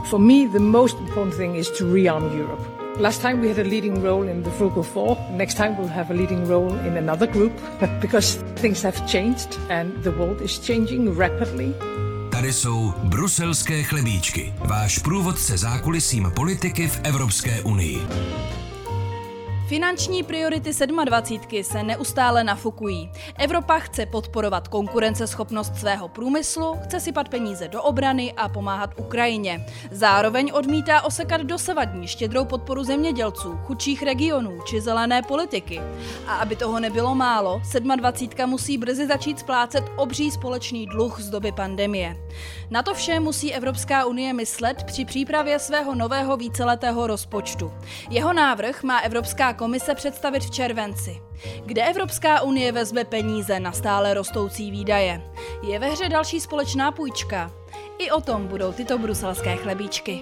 For me, the most important thing is to rearm Europe. Last time we had a leading role in the Frugal Four. Next time we'll have a leading role in another group because things have changed and the world is changing rapidly. Tady jsou bruselské chlebíčky, váš průvodce zákulisím politiky v Evropské unii. Finanční priority 27 se neustále nafukují. Evropa chce podporovat konkurenceschopnost svého průmyslu, chce sypat peníze do obrany a pomáhat Ukrajině. Zároveň odmítá osekat dosavadní štědrou podporu zemědělců, chudších regionů či zelené politiky. A aby toho nebylo málo, 27 musí brzy začít splácet obří společný dluh z doby pandemie. Na to vše musí Evropská unie myslet při přípravě svého nového víceletého rozpočtu. Jeho návrh má Evropská komise představit v červenci. Kde Evropská unie vezme peníze na stále rostoucí výdaje? Je ve hře další společná půjčka? I o tom budou tyto bruselské chlebíčky.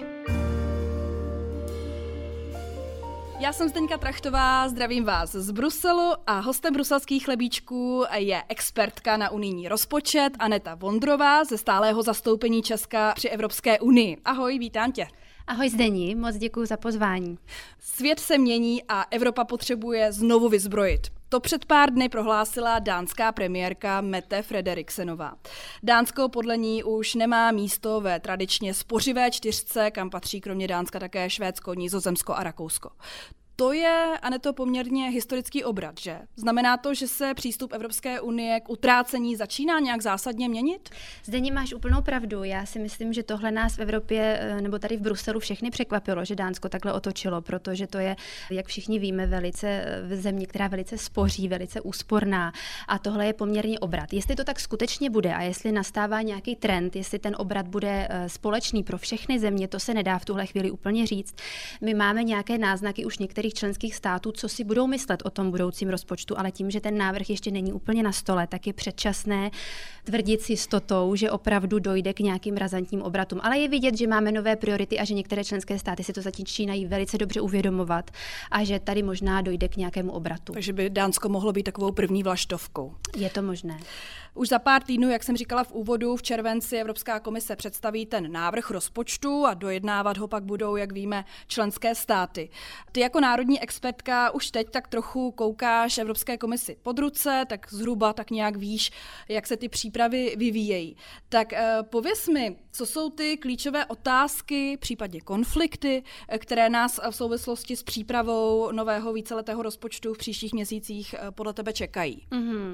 Já jsem Zdeňka Trachtová, zdravím vás z Bruselu a hostem bruselských chlebíčků je expertka na unijní rozpočet Aneta Vondrová ze stálého zastoupení Česka při Evropské unii. Ahoj, vítám tě. Ahoj Zdeni, moc děkuji za pozvání. Svět se mění a Evropa potřebuje znovu vyzbrojit. To před pár dny prohlásila dánská premiérka Mette Frederiksenová. Dánsko podle ní už nemá místo ve tradičně spořivé čtyřce, kam patří kromě Dánska také Švédsko, Nizozemsko a Rakousko. To je, Aneto, poměrně historický obrat, že? Znamená to, že se přístup Evropské unie k utrácení začíná nějak zásadně měnit? Zdeně, máš úplnou pravdu. Já si myslím, že tohle nás v Evropě nebo tady v Bruselu všechny překvapilo, že Dánsko takhle otočilo, protože to je, jak všichni víme, velice země, která velice spoří, velice úsporná a tohle je poměrně obrat. Jestli to tak skutečně bude a jestli nastává nějaký trend, jestli ten obrat bude společný pro všechny země, to se nedá v tuhle chvíli úplně říct. My máme nějaké náznaky už některých členských států, co si budou myslet o tom budoucím rozpočtu, ale tím, že ten návrh ještě není úplně na stole, tak je předčasné tvrdit s jistotou, že opravdu dojde k nějakým razantním obratům. Ale je vidět, že máme nové priority a že některé členské státy si to začínají velice dobře uvědomovat a že tady možná dojde k nějakému obratu. Takže by Dánsko mohlo být takovou první vlaštovkou. Je to možné. Už za pár týdnů, jak jsem říkala v úvodu, v červenci Evropská komise představí ten návrh rozpočtu a dojednávat ho pak budou, jak víme, členské státy. Ty jako národní expertka už teď tak trochu koukáš Evropské komisi pod ruce, tak zhruba tak nějak víš, jak se ty přípravy vyvíjejí. Tak pověz mi, co jsou ty klíčové otázky, případně konflikty, které nás v souvislosti s přípravou nového víceletého rozpočtu v příštích měsících podle tebe čekají?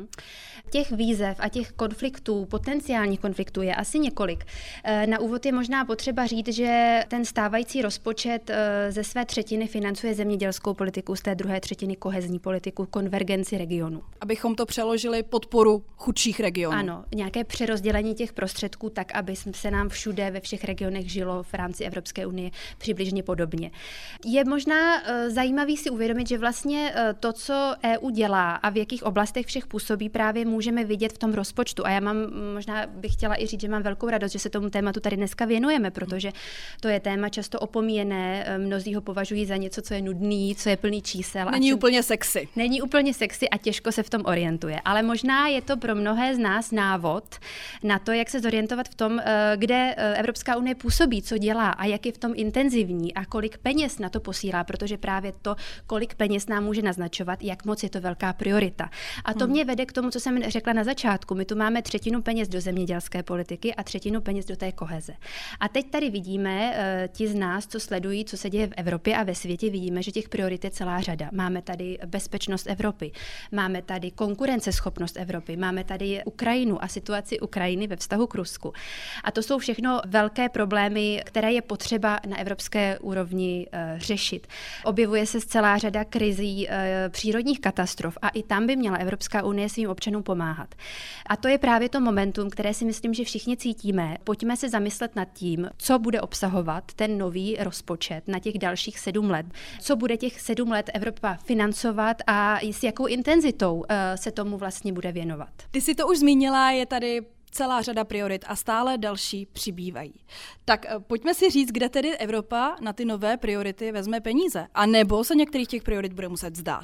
Těch výzev a těch konfliktů, potenciálních konfliktů je asi několik. Na úvod je možná potřeba říct, že ten stávající rozpočet ze své třetiny financuje zemědělskou politiku, z té druhé třetiny kohezní politiku, konvergenci regionu. Abychom to přeložili podporu chudších regionů. Ano, nějaké přerozdělení těch prostředků tak, aby se nám všude ve všech regionech žilo v rámci Evropské unie přibližně podobně. Je možná zajímavý si uvědomit, že vlastně to, co EU dělá a v jakých oblastech všech působí, právě můžeme vidět v tom rozpočtu. A já možná bych chtěla i říct, že mám velkou radost, že se tomu tématu tady dneska věnujeme, protože to je téma často opomíjené, mnozí ho považují za něco, co je nudný, co je plný čísel. Není úplně sexy. Není úplně sexy a těžko se v tom orientuje. Ale možná je to pro mnohé z nás návod na to, jak se zorientovat v tom, kde Evropská unie působí, co dělá a jak je v tom intenzivní a kolik peněz na to posílá, protože právě to, kolik peněz nám může naznačovat, jak moc je to velká priorita. A to mě vede k tomu, co jsem řekla na začátku. My tu máme třetinu peněz do zemědělské politiky a třetinu peněz do té koheze. A teď tady vidíme, ti z nás, co sledují, co se děje v Evropě a ve světě, vidíme, že těch priorit je celá řada. Máme tady bezpečnost Evropy, máme tady konkurenceschopnost Evropy, máme tady Ukrajinu a situaci Ukrajiny ve vztahu k Rusku. A to jsou všechno velké problémy, které je potřeba na evropské úrovni řešit. Objevuje se celá řada krizí, přírodních katastrof a i tam by měla Evropská unie svým občanům pomáhat. A to je právě to momentum, které si myslím, že všichni cítíme. Pojďme se zamyslet nad tím, co bude obsahovat ten nový rozpočet na těch dalších 7 let. Co bude těch 7 let Evropa financovat a s jakou intenzitou se tomu vlastně bude věnovat. Ty si to už zmínila, je tady celá řada priorit a stále další přibývají. Tak pojďme si říct, kde tedy Evropa na ty nové priority vezme peníze. A nebo se některých těch priorit bude muset vzdát.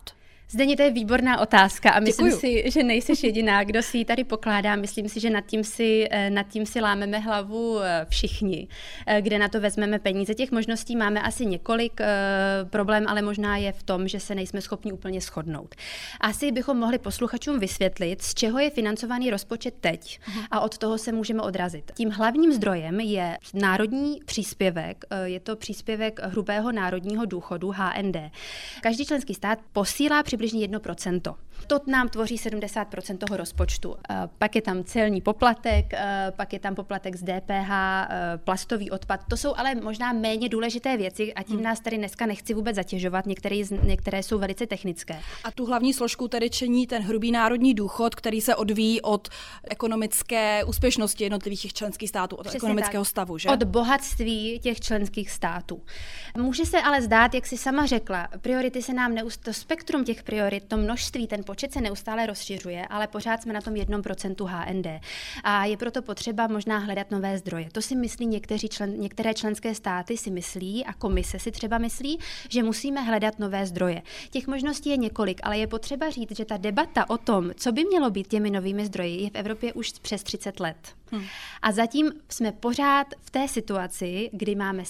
Zdeně, to je výborná otázka a myslím Děkuju. si, že nejseš jediná, kdo si ji tady pokládá. Myslím si, že nad tím si lámeme hlavu všichni, kde na to vezmeme peníze. Těch možností máme asi několik, problém ale možná je v tom, že se nejsme schopni úplně shodnout. Asi bychom mohli posluchačům vysvětlit, z čeho je financovaný rozpočet teď a od toho se můžeme odrazit. Tím hlavním zdrojem je národní příspěvek, je to příspěvek hrubého národního důchodu HND. Každý členský stát posílá přibližně 1%. To nám tvoří 70% toho rozpočtu. Pak je tam celní poplatek, pak je tam poplatek z DPH, plastový odpad. To jsou ale možná méně důležité věci a tím nás tady dneska nechci vůbec zatěžovat. Některé jsou velice technické. A tu hlavní složku tedy činí ten hrubý národní důchod, který se odvíjí od ekonomické úspěšnosti jednotlivých těch členských států, od ekonomického stavu, že? Od bohatství těch členských států. Může se ale zdát, jak jsi sama řekla, priority se nám to spektrum těch priorit, to množství, ten počet se neustále rozšiřuje, ale pořád jsme na tom 1% HND. A je proto potřeba možná hledat nové zdroje. To si myslí některé členské státy si myslí a komise si třeba myslí, že musíme hledat nové zdroje. Těch možností je několik, ale je potřeba říct, že ta debata o tom, co by mělo být těmi novými zdroji, je v Evropě už přes 30 let. A zatím jsme pořád v té situaci, kdy máme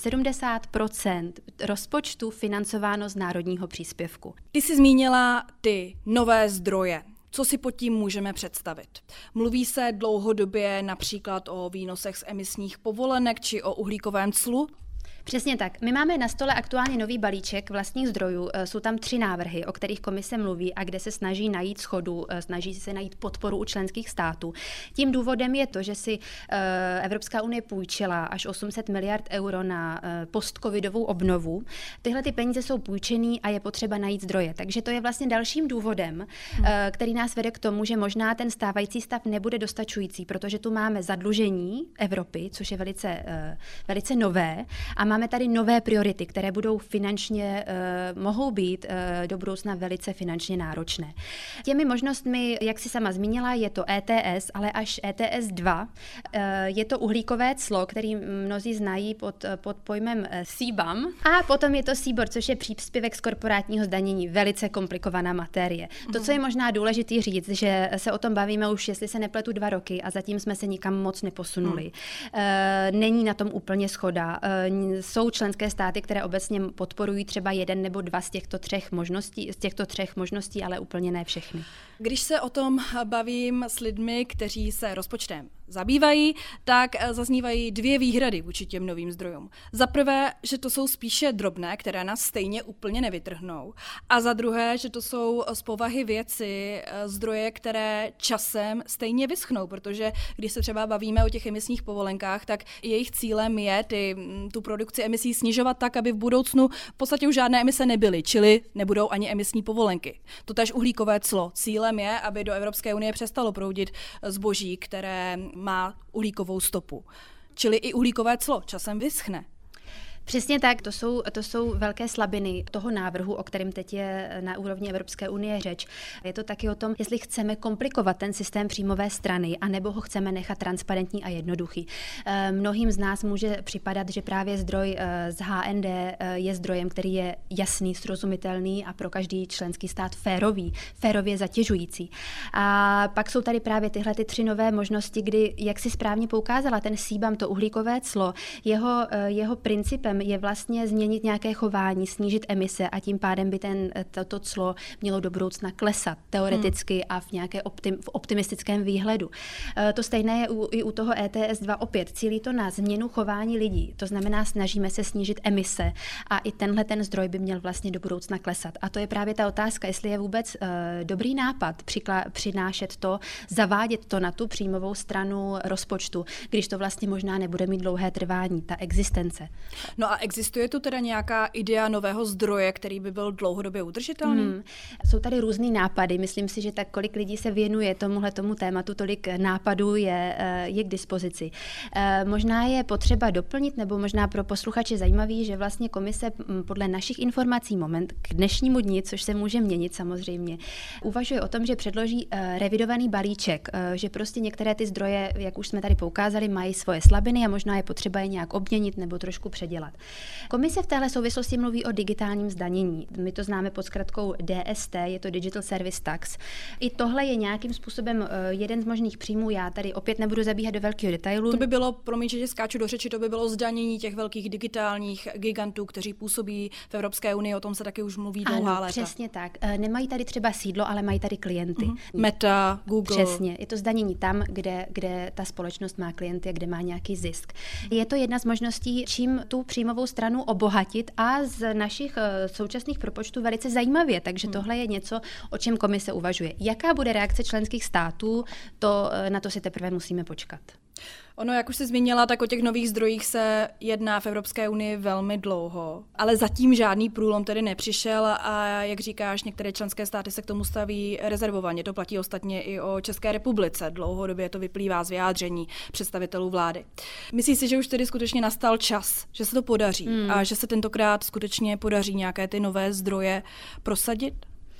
70% rozpočtu financováno z národního příspěvku. Ty jsi zmínila ty nové zdroje. Co si pod tím můžeme představit? Mluví se dlouhodobě například o výnosech z emisních povolenek či o uhlíkovém clu? Přesně tak. My máme na stole aktuálně nový balíček vlastních zdrojů. Jsou tam 3 návrhy, o kterých komise mluví a kde se snaží najít shodu, snaží se najít podporu u členských států. Tím důvodem je to, že si Evropská unie půjčila až 800 miliard euro na postcovidovou obnovu. Tyhle ty peníze jsou půjčený a je potřeba najít zdroje. Takže to je vlastně dalším důvodem, který nás vede k tomu, že možná ten stávající stav nebude dostačující, protože tu máme zadlužení Evropy, což je velice nové, a máme tady nové priority, které budou finančně, mohou být do budoucna velice finančně náročné. Těmi možnostmi, jak si sama zmínila, je to ETS, ale až ETS 2. Je to uhlíkové clo, který mnozí znají pod pojmem CBAM. A potom je to CBOR, což je příspěvek z korporátního zdanění, velice komplikovaná materie. To, co je možná důležité říct, že se o tom bavíme už, jestli se nepletu 2 roky a zatím jsme se nikam moc neposunuli. Není na tom úplně shoda. Jsou členské státy, které obecně podporují třeba 1 nebo 2 z těchto 3 možností, ale úplně ne všechny. Když se o tom bavím s lidmi, kteří se rozpočtem zabývají, tak zaznívají 2 výhrady vůči těm novým zdrojům. Za prvé, že to jsou spíše drobné, které nás stejně úplně nevytrhnou. A za druhé, že to jsou z povahy věci zdroje, které časem stejně vyschnou, protože když se třeba bavíme o těch emisních povolenkách, tak jejich cílem je tu produkci emisí snižovat tak, aby v budoucnu v podstatě už žádné emise nebyly, čili nebudou ani emisní povolenky. Totéž uhlíkové clo. Cílem je, aby do Evropské unie přestalo proudit zboží, které má uhlíkovou stopu. Čili i uhlíkové clo časem vyschne. Přesně tak, to jsou velké slabiny toho návrhu, o kterém teď je na úrovni Evropské unie řeč. Je to taky o tom, jestli chceme komplikovat ten systém příjmové strany, anebo ho chceme nechat transparentní a jednoduchý. Mnohým z nás může připadat, že právě zdroj z HND je zdrojem, který je jasný, srozumitelný a pro každý členský stát férově zatěžující. A pak jsou tady právě tyhle 3 nové možnosti, kdy, jak si správně poukázala, ten CBAM, to uhlíkové clo, jeho principem je vlastně změnit nějaké chování, snížit emise a tím pádem by toto clo mělo do budoucna klesat teoreticky a v nějaké v optimistickém výhledu. To stejné je i u toho ETS 2 opět. Cílí to na změnu chování lidí. To znamená, snažíme se snížit emise a i ten zdroj by měl vlastně do budoucna klesat. A to je právě ta otázka, jestli je vůbec dobrý nápad přinášet to, zavádět to na tu příjmovou stranu rozpočtu, když to vlastně možná nebude mít dlouhé trvání, ta existence. No a existuje tu teda nějaká idea nového zdroje, který by byl dlouhodobě udržitelný? Jsou tady různý nápady. Myslím si, že tak kolik lidí se věnuje tomu tématu, tolik nápadů je k dispozici. Možná je potřeba doplnit, nebo možná pro posluchače zajímavý, že vlastně komise podle našich informací k dnešnímu dni, což se může měnit samozřejmě, uvažuje o tom, že předloží revidovaný balíček, že prostě některé ty zdroje, jak už jsme tady poukázali, mají svoje slabiny a možná je potřeba je nějak obměnit nebo trošku předělat. dělat. Komise v téhle souvislosti mluví o digitálním zdanění. My to známe pod zkratkou DST, je to Digital Service Tax. I tohle je nějakým způsobem jeden z možných příjmů. Já tady opět nebudu zabíhat do velkého detailu. To by bylo, promiň, že skáču do řeči, to by bylo zdanění těch velkých digitálních gigantů, kteří působí v Evropské unii, o tom se taky už mluví dlouhá léta. Přesně tak. Nemají tady třeba sídlo, ale mají tady klienty. Meta, Google. Přesně. Je to zdanění tam, kde ta společnost má klienty a kde má nějaký zisk. Je to jedna z možností, čím tu příjmovou stranu obohatit a z našich současných propočtů velice zajímavě. Takže tohle je něco, o čem komise uvažuje. Jaká bude reakce členských států, na to si teprve musíme počkat. Ono, jak už jsi zmínila, tak o těch nových zdrojích se jedná v Evropské unii velmi dlouho, ale zatím žádný průlom tedy nepřišel a jak říkáš, některé členské státy se k tomu staví rezervovaně. To platí ostatně i o České republice. Dlouhodobě to vyplývá z vyjádření představitelů vlády. Myslíš si, že už tedy skutečně nastal čas, že se to podaří a že se tentokrát skutečně podaří nějaké ty nové zdroje prosadit?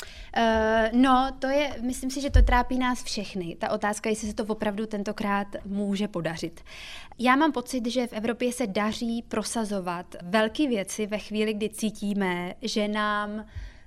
Myslím si, že to trápí nás všechny. Ta otázka, jestli se to opravdu tentokrát může podařit. Já mám pocit, že v Evropě se daří prosazovat velké věci ve chvíli, kdy cítíme, že nám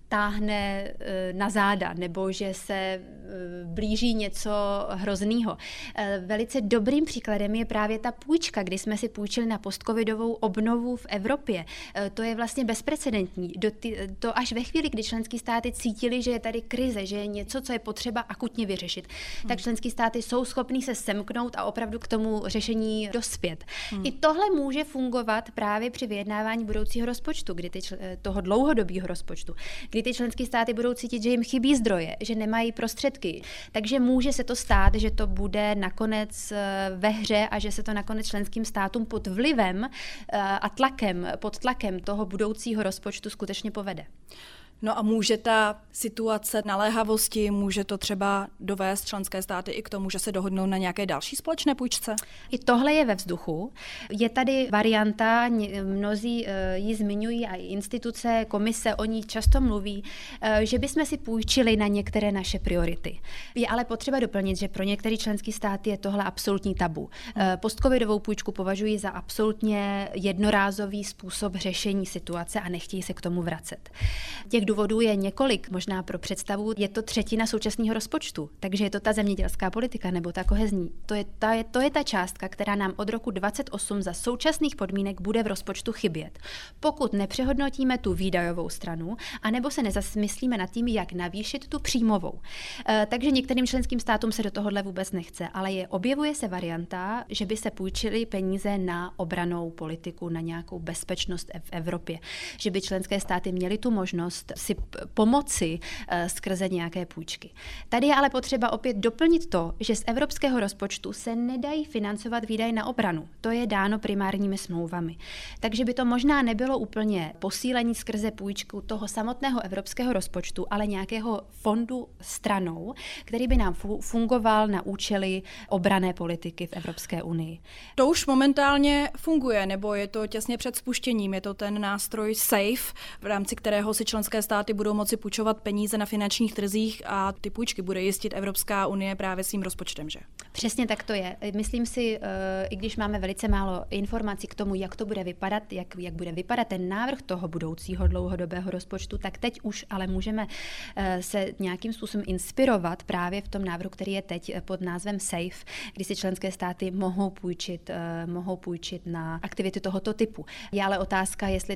táhne na záda, nebo že se blíží něco hroznýho. Velice dobrým příkladem je právě ta půjčka, kdy jsme si půjčili na postcovidovou obnovu v Evropě. To je vlastně bezprecedentní. To až ve chvíli, kdy členské státy cítili, že je tady krize, že je něco, co je potřeba akutně vyřešit, tak členské státy jsou schopní se semknout a opravdu k tomu řešení dospět. I tohle může fungovat právě při vyjednávání budoucího rozpočtu, toho dlouhodobého rozpočtu, kdy ty členské státy budou cítit, že jim chybí zdroje, že nemají prostředky. Takže může se to stát, že to bude nakonec ve hře a že se to nakonec členským státům pod vlivem a pod tlakem toho budoucího rozpočtu skutečně povede. No a může ta situace naléhavosti, může to třeba dovést členské státy i k tomu, že se dohodnou na nějaké další společné půjčce? I tohle je ve vzduchu. Je tady varianta, mnozí ji zmiňují a i instituce, komise o ní často mluví, že bychom si půjčili na některé naše priority. Je ale potřeba doplnit, že pro některé členské státy je tohle absolutní tabu. Postcovidovou půjčku považují za absolutně jednorázový způsob řešení situace a nechtějí se k tomu vracet. Těch důvodů je několik, možná pro představu, je to třetina současného rozpočtu, takže je to ta zemědělská politika nebo ta kohezní. To je ta částka, která nám od roku 2028 za současných podmínek bude v rozpočtu chybět. Pokud nepřehodnotíme tu výdajovou stranu, anebo se nezamyslíme nad tím, jak navýšit tu příjmovou. Takže některým členským státům se do tohohle vůbec nechce, ale objevuje se varianta, že by se půjčily peníze na obrannou politiku, na nějakou bezpečnost v Evropě, že by členské státy měly tu možnost si pomoci skrze nějaké půjčky. Tady je ale potřeba opět doplnit to, že z evropského rozpočtu se nedají financovat výdaje na obranu. To je dáno primárními smlouvami. Takže by to možná nebylo úplně posílení skrze půjčku toho samotného evropského rozpočtu, ale nějakého fondu stranou, který by nám fungoval na účely obranné politiky v Evropské unii. To už momentálně funguje, nebo je to těsně před spuštěním? Je to ten nástroj SAFE, v rámci kterého si členské státy budou moci půjčovat peníze na finančních trzích a ty půjčky bude jistit Evropská unie právě svým rozpočtem, že? Přesně tak to je. Myslím si, i když máme velice málo informací k tomu, jak to bude vypadat, jak bude vypadat ten návrh toho budoucího dlouhodobého rozpočtu, tak teď už ale můžeme se nějakým způsobem inspirovat právě v tom návrhu, který je teď pod názvem SAFE, kdy si členské státy mohou půjčit na aktivity tohoto typu. Je ale otázka, jestli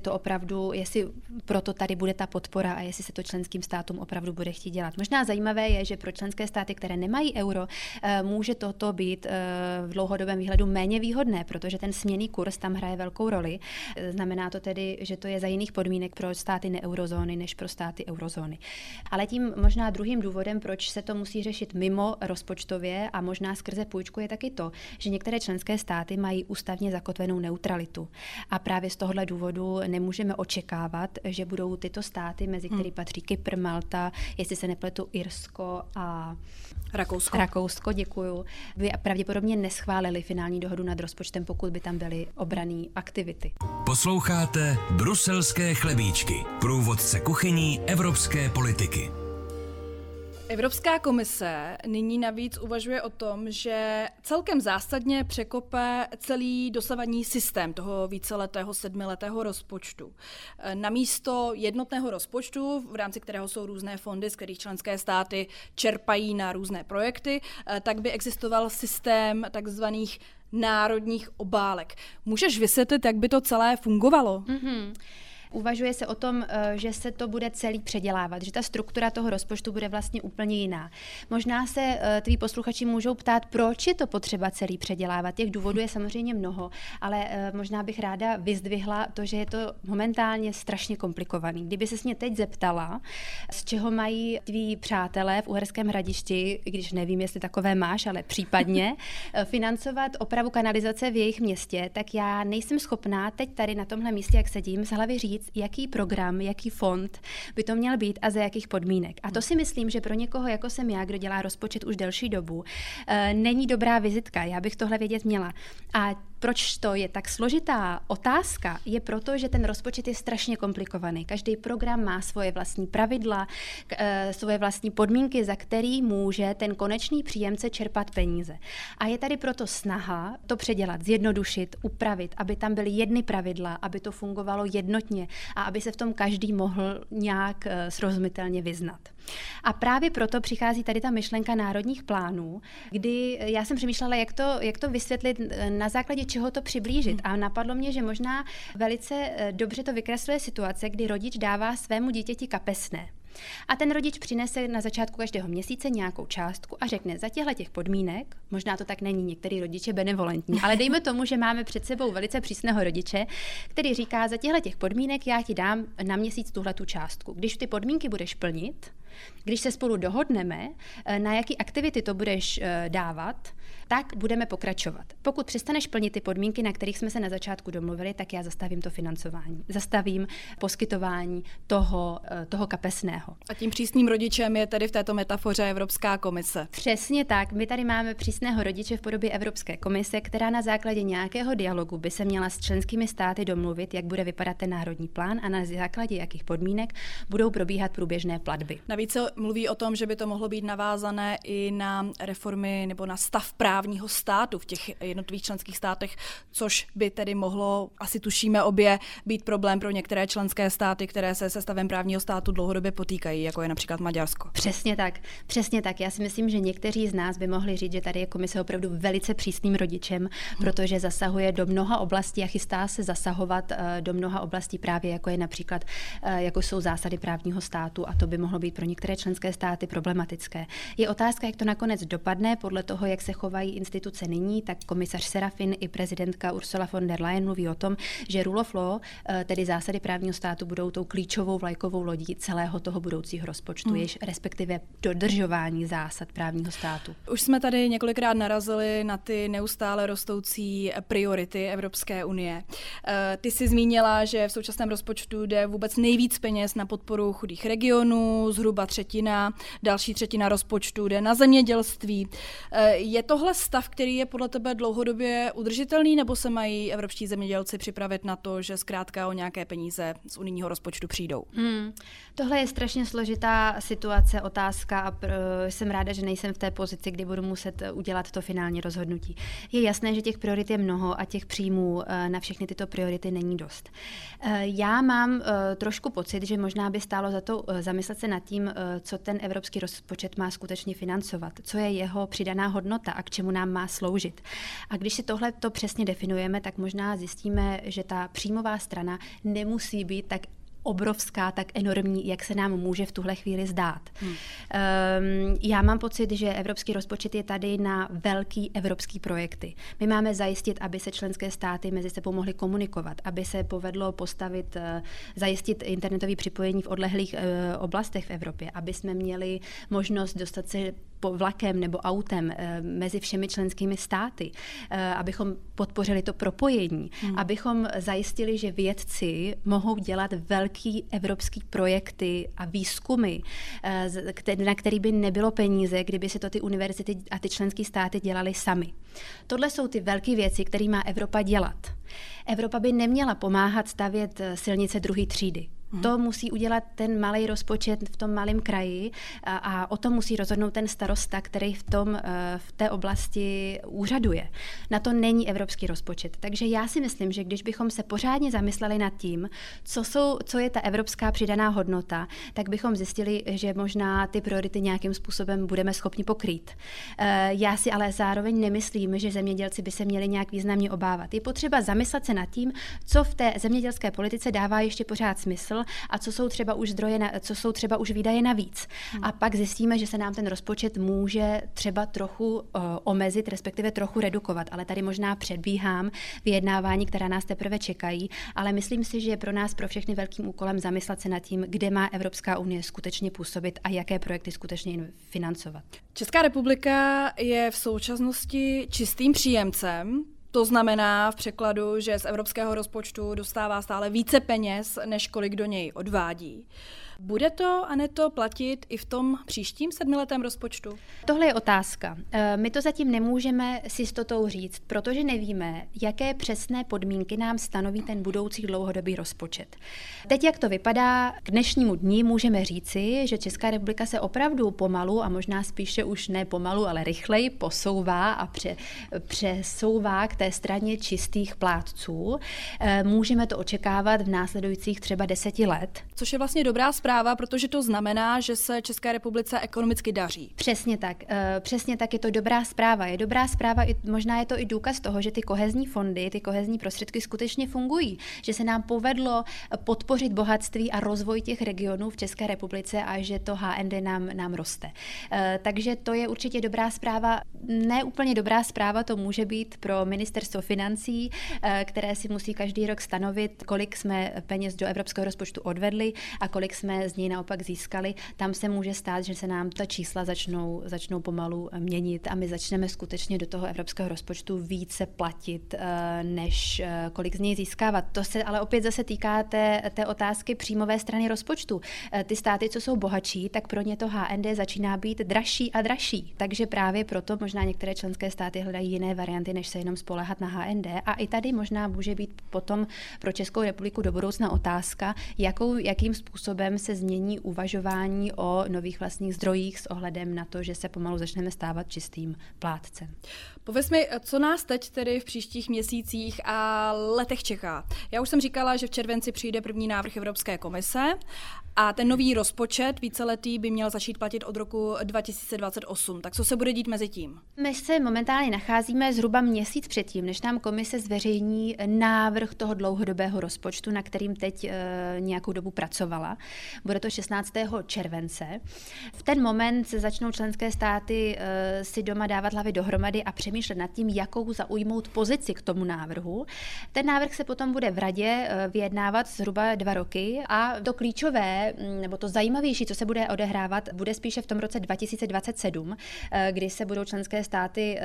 proto tady bude ta podpora a jestli se to členským státům opravdu bude chtít dělat. Možná zajímavé je, že pro členské státy, které nemají euro, může toto být v dlouhodobém výhledu méně výhodné, protože ten směnný kurz tam hraje velkou roli. Znamená to tedy, že to je za jiných podmínek pro státy neeurozóny než pro státy eurozóny. Ale tím možná druhým důvodem, proč se to musí řešit mimo rozpočtově a možná skrze půjčku, je taky to, že některé členské státy mají ústavně zakotvenou neutralitu. A právě z tohohle důvodu nemůžeme očekávat, že budou tyto státy, mezi které patří Kypr, Malta, jestli se nepletu Irsko a Rakousko, děkuju, by pravděpodobně neschválili finální dohodu nad rozpočtem, pokud by tam byly obranné aktivity. Posloucháte Bruselské chlebíčky, průvodce kuchyní evropské politiky. Evropská komise nyní navíc uvažuje o tom, že celkem zásadně překope celý dosavadní systém toho víceletého 7letého rozpočtu. Namísto jednotného rozpočtu, v rámci kterého jsou různé fondy, z kterých členské státy čerpají na různé projekty, tak by existoval systém takzvaných národních obálek. Můžeš vysvětlit, jak by to celé fungovalo? Uvažuje se o tom, že se to bude celý předělávat, že ta struktura toho rozpočtu bude vlastně úplně jiná. Možná se tví posluchači můžou ptát, proč je to potřeba celý předělávat. Těch důvodů je samozřejmě mnoho, ale možná bych ráda vyzdvihla to, že je to momentálně strašně komplikovaný. Kdyby se mě teď zeptala, z čeho mají tví přátelé v Uherském Hradišti, i když nevím, jestli takové máš, ale případně, financovat opravu kanalizace v jejich městě, tak já nejsem schopná teď tady na tomhle místě, jak sedím, z hlavy říct, jaký program, jaký fond by to měl být a za jakých podmínek. A to si myslím, že pro někoho, jako jsem já, kdo dělá rozpočet už delší dobu, není dobrá vizitka. Já bych tohle vědět měla. A proč to je tak složitá otázka, je proto, že ten rozpočet je strašně komplikovaný. Každý program má svoje vlastní pravidla, svoje vlastní podmínky, za který může ten konečný příjemce čerpat peníze. A je tady proto snaha to předělat, zjednodušit, upravit, aby tam byly jedny pravidla, aby to fungovalo jednotně a aby se v tom každý mohl nějak srozumitelně vyznat. A právě proto přichází tady ta myšlenka národních plánů, kdy já jsem přemýšlela, jak to vysvětlit, na základě čeho to přiblížit. A napadlo mě, že možná velice dobře to vykresluje situace, kdy rodič dává svému dítěti kapesné. A ten rodič přinese na začátku každého měsíce nějakou částku a řekne, za těch podmínek, možná to tak není, některý rodič je benevolentní, ale dejme tomu, že máme před sebou velice přísného rodiče, který říká, za těch podmínek já ti dám na měsíc tuhletu částku. Když ty podmínky budeš plnit, když se spolu dohodneme, na jaký aktivity to budeš dávat, tak budeme pokračovat. Pokud přestaneš plnit ty podmínky, na kterých jsme se na začátku domluvili, tak já zastavím to financování. Zastavím poskytování toho kapesného. A tím přísným rodičem je tedy v této metafoře Evropská komise. Přesně tak. My tady máme přísného rodiče v podobě Evropské komise, která na základě nějakého dialogu by se měla s členskými státy domluvit, jak bude vypadat ten národní plán a na základě jakých podmínek budou probíhat průběžné platby. Navíc se mluví o tom, že by to mohlo být navázané i na reformy nebo na stav právního státu v těch jednotlivých členských státech, což by tedy mohlo, asi tušíme obě, být problém pro některé členské státy, které se stavem právního státu dlouhodobě potýkají, jako je například Maďarsko. Přesně tak. Já si myslím, že někteří z nás by mohli říct, že tady je komise opravdu velice přísným rodičem, protože zasahuje do mnoha oblastí a chystá se zasahovat do mnoha oblastí právě, jako je například, jako jsou zásady právního státu, a to by mohlo být pro některé členské státy problematické. Je otázka, jak to nakonec dopadne, podle toho, jak se chovají instituce nyní, tak komisař Serafin i prezidentka Ursula von der Leyen mluví o tom, že rule of law, tedy zásady právního státu, budou tou klíčovou vlajkovou lodí celého toho budoucího rozpočtu, jež respektive dodržování zásad právního státu. Už jsme tady několikrát narazili na ty neustále rostoucí priority Evropské unie. Ty jsi zmínila, že v současném rozpočtu jde vůbec nejvíc peněz na podporu chudých regionů, zhruba třetina, další třetina rozpočtu jde na zemědělství. Je tohle stav, který je podle tebe dlouhodobě udržitelný, nebo se mají evropští zemědělci připravit na to, že zkrátka o nějaké peníze z unijního rozpočtu přijdou? Tohle je strašně složitá situace, otázka a jsem ráda, že nejsem v té pozici, kdy budu muset udělat to finální rozhodnutí. Je jasné, že těch priorit je mnoho a těch příjmů na všechny tyto priority není dost. Já mám trošku pocit, že možná by stálo za to zamyslet se nad tím, co ten evropský rozpočet má skutečně financovat, co je jeho přidaná hodnota a k čemu nám má sloužit. A když si tohle to přesně definujeme, tak možná zjistíme, že ta příjmová strana nemusí být tak obrovská, tak enormní, jak se nám může v tuhle chvíli zdát. Já mám pocit, že evropský rozpočet je tady na velký evropský projekty. My máme zajistit, aby se členské státy mezi sebou mohly komunikovat, aby se povedlo zajistit internetové připojení v odlehlých oblastech v Evropě, aby jsme měli možnost dostat se vlakem nebo autem mezi všemi členskými státy, abychom podpořili to propojení, abychom zajistili, že vědci mohou dělat velký evropský projekty a výzkumy, na který by nebylo peníze, kdyby si to ty univerzity a ty členské státy dělali sami. Tohle jsou ty velké věci, které má Evropa dělat. Evropa by neměla pomáhat stavět silnice druhé třídy. To musí udělat ten malý rozpočet v tom malém kraji a o tom musí rozhodnout ten starosta, který v té oblasti úřaduje. Na to není evropský rozpočet. Takže já si myslím, že když bychom se pořádně zamysleli nad tím, co je ta evropská přidaná hodnota, tak bychom zjistili, že možná ty priority nějakým způsobem budeme schopni pokrýt. Já si ale zároveň nemyslím, že zemědělci by se měli nějak významně obávat. Je potřeba zamyslet se nad tím, co v té zemědělské politice dává ještě pořád smysl a co jsou třeba už co jsou třeba už výdaje navíc. A pak zjistíme, že se nám ten rozpočet může třeba trochu omezit, respektive trochu redukovat. Ale tady možná předbíhám vyjednávání, která nás teprve čekají, ale myslím si, že je pro nás, pro všechny velkým úkolem zamyslet se nad tím, kde má Evropská unie skutečně působit a jaké projekty skutečně financovat. Česká republika je v současnosti čistým příjemcem. To znamená v překladu, že z evropského rozpočtu dostává stále více peněz, než kolik do něj odvádí. Bude to, Aneto, platit i v tom příštím 7letém rozpočtu? Tohle je otázka. My to zatím nemůžeme s jistotou říct, protože nevíme, jaké přesné podmínky nám stanoví ten budoucí dlouhodobý rozpočet. Teď, jak to vypadá, k dnešnímu dni můžeme říci, že Česká republika se opravdu pomalu a možná spíše už ne pomalu, ale rychleji posouvá a přesouvá k té straně čistých plátců. Můžeme to očekávat v následujících třeba 10 let. Což je vlastně dobrá zpráva, protože to znamená, že se České republice ekonomicky daří. Přesně tak je to dobrá zpráva. Je dobrá zpráva, možná je to i důkaz toho, že ty kohezní fondy, ty kohezní prostředky skutečně fungují, že se nám povedlo podpořit bohatství a rozvoj těch regionů v České republice a že to HND nám roste. Takže to je určitě dobrá zpráva. Ne úplně dobrá zpráva to může být pro ministerstvo financí, které si musí každý rok stanovit, kolik jsme peněz do evropského rozpočtu odvedli a kolik jsme z něj naopak získali. Tam se může stát, že se nám ta čísla začnou pomalu měnit a my začneme skutečně do toho evropského rozpočtu více platit, než kolik z něj získávat. To se ale opět zase týká té otázky příjmové strany rozpočtu. Ty státy, co jsou bohatší, tak pro ně to HND začíná být dražší a dražší. Takže právě proto možná některé členské státy hledají jiné varianty, než se jenom spoléhat na HND. A i tady možná může být potom pro Českou republiku do budoucna otázka, jakým způsobem se změní uvažování o nových vlastních zdrojích s ohledem na to, že se pomalu začneme stávat čistým plátcem. Pověz mi, co nás teď tedy v příštích měsících a letech čeká? Já už jsem říkala, že v červenci přijde první návrh Evropské komise a ten nový rozpočet víceletý by měl začít platit od roku 2028. Tak co se bude dít mezi tím? My se momentálně nacházíme zhruba měsíc předtím, než nám komise zveřejní návrh toho dlouhodobého rozpočtu, na kterým teď nějakou dobu pracovala. Bude to 16. července. V ten moment se začnou členské státy si doma dávat hlavy dohromady a přemýšlet nad tím, jakou zaujmout pozici k tomu návrhu. Ten návrh se potom bude v radě vyjednávat zhruba 2 roky a to klíčové, nebo to zajímavější, co se bude odehrávat, bude spíše v tom roce 2027, kdy se budou členské státy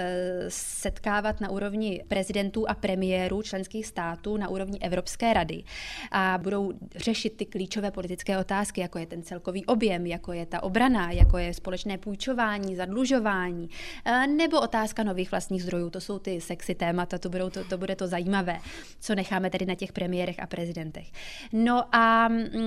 setkávat na úrovni prezidentů a premiérů členských států na úrovni Evropské rady a budou řešit ty klíčové politické otázky, jako je ten celkový objem, jako je ta obrana, jako je společné půjčování, zadlužování, nebo otázka nových vlastních zdrojů. To jsou ty sexy témata, to bude to zajímavé, co necháme tady na těch premiérech a prezidentech. No a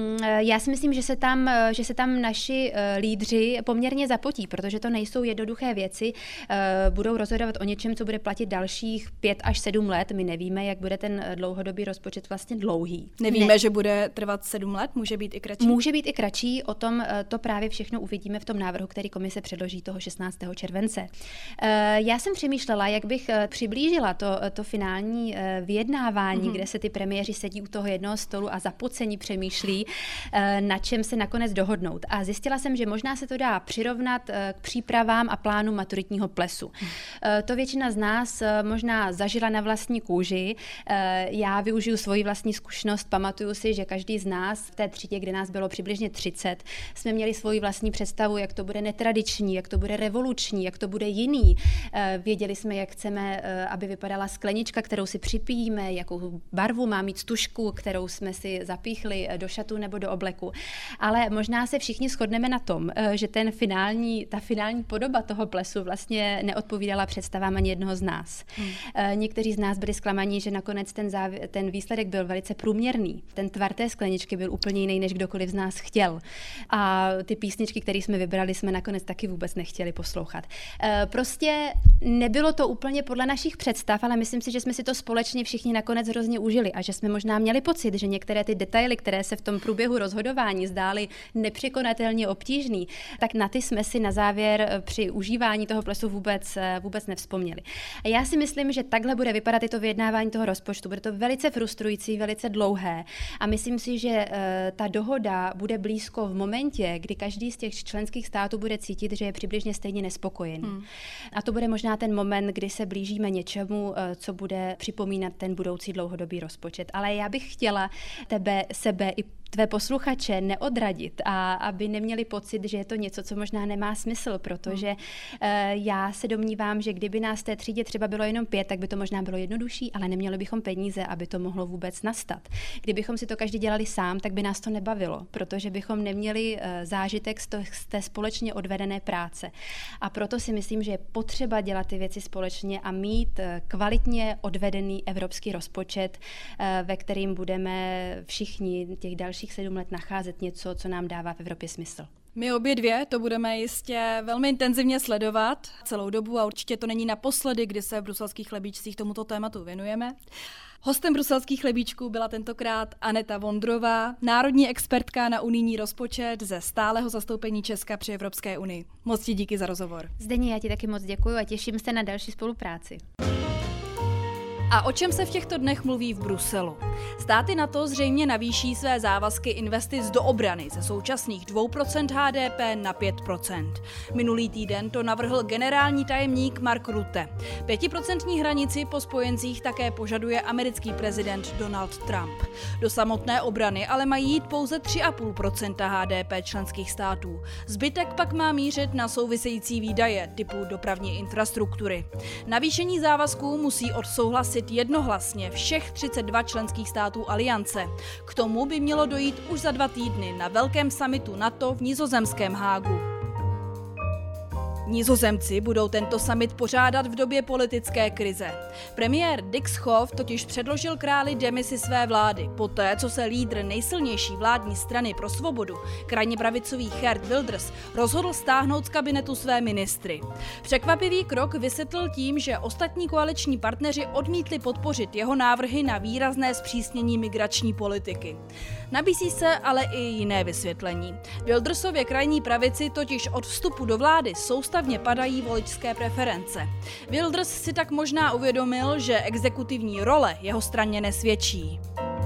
já si myslím, že se tam naši lídři poměrně zapotí, protože to nejsou jednoduché věci. Budou rozhodovat o něčem, co bude platit dalších 5 až 7 let. My nevíme, jak bude ten dlouhodobý rozpočet vlastně dlouhý. Nevíme, že bude trvat 7 let? Může být i kratší? Může být i kratší, o tom to právě všechno uvidíme v tom návrhu, který komise předloží toho 16. července. Já jsem přemýšlela, jak bych přiblížila to finální vyjednávání, kde se ty premiéři sedí u toho jednoho stolu a zapocení přemýšlí, na čem se nakonec dohodnout. A zjistila jsem, že možná se to dá přirovnat k přípravám a plánu maturitního plesu. To většina z nás možná zažila na vlastní kůži. Já využiju svoji vlastní zkušenost, pamatuju si, že každý z nás v té třídě, kde nás bylo přibližně 30, jsme měli svoji vlastní představu, jak to bude netradiční, jak to bude revoluční, jak to bude jiný. Věděli jsme, jak chceme, aby vypadala sklenička, kterou si připijíme, jakou barvu má mít stužku, kterou jsme si zapíchli do šatu nebo do obleku. Ale možná se všichni shodneme na tom, že ta finální podoba toho plesu vlastně neodpovídala představám ani jednoho z nás. Někteří z nás byli zklamaní, že nakonec ten výsledek byl velice průměrný. Ten tvar té skleničky byl úplně jiný, než kdokoliv z nás chtěl. A ty písničky, které jsme vybrali, jsme nakonec taky vůbec nechtěli poslouchat. Prostě nebylo to úplně podle našich představ, ale myslím si, že jsme si to společně všichni nakonec hrozně užili a že jsme možná měli pocit, že některé ty detaily, které se v tom průběhu rozhodování zdály nepřekonatelně obtížný, tak na ty jsme si na závěr při užívání toho plesu vůbec nevzpomněli. A já si myslím, že takhle bude vypadat i to vyjednávání toho rozpočtu. Bude to velice frustrující, velice dlouhé a myslím si, že ta dohoda bude blízko v momentě, kdy každý z těch členských států bude cítit, že je přibližně stejně nespokojený. A to bude možná ten moment, kdy se blížíme něčemu, co bude připomínat ten budoucí dlouhodobý rozpočet. Ale já bych chtěla sebe i tvé posluchače neodradit a aby neměli pocit, že je to něco, co možná nemá smysl, protože já se domnívám, že kdyby nás té třídě třeba bylo jenom 5, tak by to možná bylo jednodušší, ale neměli bychom peníze, aby to mohlo vůbec nastat. Kdybychom si to každý dělali sám, tak by nás to nebavilo, protože bychom neměli zážitek z té společně odvedené práce. A proto si myslím, že je potřeba dělat ty věci společně a mít kvalitně odvedený evropský rozpočet, ve kterým budeme všichni těch dalších 7 let nacházet něco, co nám dává v Evropě smysl. My obě dvě to budeme jistě velmi intenzivně sledovat celou dobu a určitě to není naposledy, kdy se v bruselských chlebíčcích tomuto tématu věnujeme. Hostem bruselských chlebíčků byla tentokrát Aneta Vondrová, národní expertka na unijní rozpočet ze stálého zastoupení Česka při Evropské unii. Moc ti díky za rozhovor. Zdeni, já ti taky moc děkuju a těším se na další spolupráci. A o čem se v těchto dnech mluví v Bruselu? Státy NATO zřejmě navýší své závazky investic do obrany ze současných 2% HDP na 5%. Minulý týden to navrhl generální tajemník Mark Rutte. 5% hranici po spojencích také požaduje americký prezident Donald Trump. Do samotné obrany ale mají jít pouze 3,5% HDP členských států. Zbytek pak má mířit na související výdaje typu dopravní infrastruktury. Navýšení závazků musí odsouhlasit jednohlasně všech 32 členských států aliance. K tomu by mělo dojít už za 2 týdny na velkém summitu NATO v nizozemském Hágu. Nizozemci budou tento summit pořádat v době politické krize. Premiér Dick Schoof totiž předložil králi demisi své vlády, poté co se lídr nejsilnější vládní strany Pro svobodu, krajně pravicový Geert Wilders, rozhodl stáhnout z kabinetu své ministry. Překvapivý krok vysvětlil tím, že ostatní koaliční partneři odmítli podpořit jeho návrhy na výrazné zpřísnění migrační politiky. Nabízí se ale i jiné vysvětlení. Wildersově krajní pravici totiž od vstupu do vlády soustavně padají voličské preference. Wilders si tak možná uvědomil, že exekutivní role jeho straně nesvědčí.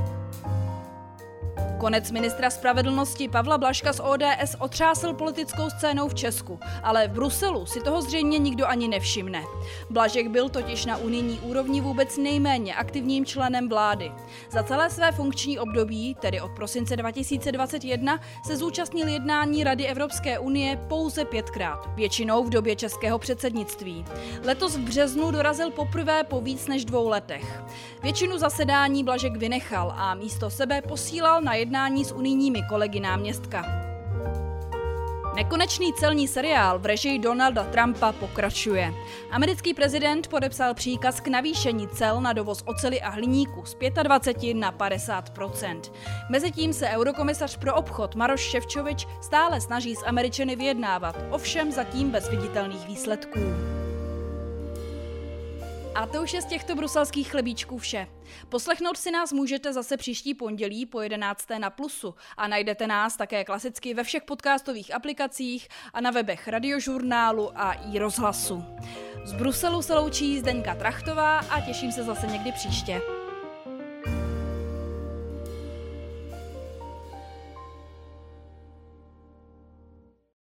Konec ministra spravedlnosti Pavla Blažka z ODS otřásl politickou scénou v Česku, ale v Bruselu si toho zřejmě nikdo ani nevšimne. Blažek byl totiž na unijní úrovni vůbec nejméně aktivním členem vlády. Za celé své funkční období, tedy od prosince 2021, se zúčastnil jednání Rady Evropské unie pouze 5krát, většinou v době českého předsednictví. Letos v březnu dorazil poprvé po víc než 2 letech. Většinu zasedání Blažek vynechal a místo sebe posílal na jednání s unijními kolegy náměstka. Nekonečný celní seriál v režii Donalda Trumpa pokračuje. Americký prezident podepsal příkaz k navýšení cel na dovoz oceli a hliníku z 25 na 50%. Mezitím se eurokomisař pro obchod Maroš Šefčovič stále snaží s Američany vyjednávat, ovšem zatím bez viditelných výsledků. A to už je z těchto bruselských chlebíčků vše. Poslechnout si nás můžete zase příští pondělí po 11. na Plusu a najdete nás také klasicky ve všech podcastových aplikacích a na webech Radiožurnálu a iRozhlasu. Z Bruselu se loučí Zdeňka Trachtová a těším se zase někdy příště.